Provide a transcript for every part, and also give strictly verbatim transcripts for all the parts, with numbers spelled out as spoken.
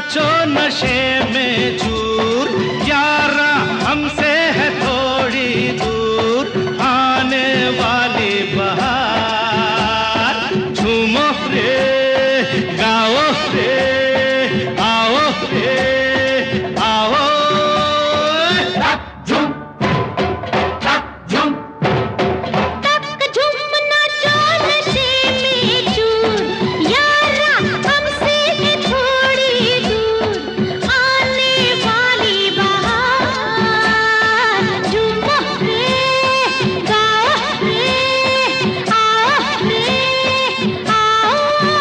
नाचो नशे में चूर, यारा हमसे है थोड़ी दूर आने वाली बहार। झूमो रे गाओ रे आओ रे आओ। तक झूम तक झूम तक झूम नाचो नशे में चूर, यारा हमसे है थोड़ी दूर आने वाली बहार। झूमो रे गाओ रे आओ रे आओ।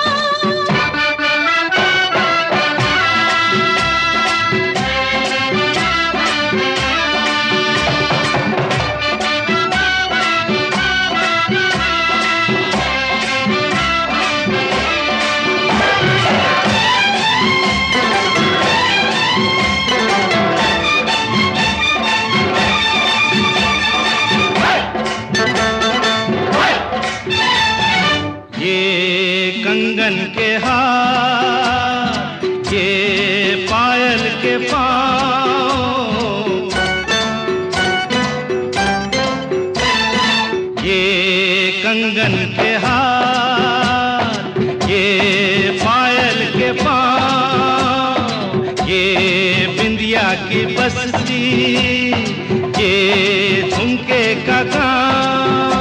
ये कंगन के हार, ये पायल के पाँव, ये कंगन के हार, ये पायल के पाँव, ये बिंदिया की बस्ती, ये झुमके का गाँव।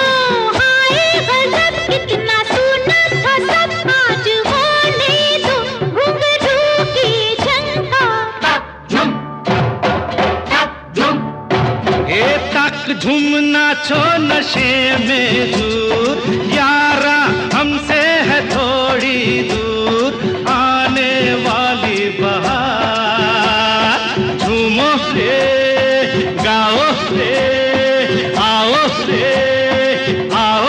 झूम नाचो नशे में दूर, यारा हमसे है थोड़ी दूर आने वाली बहार। झूमो रे गाओ रे आओ रे आओ।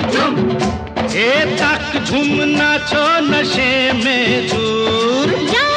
ए तक झूम नाचो नशे में दूर।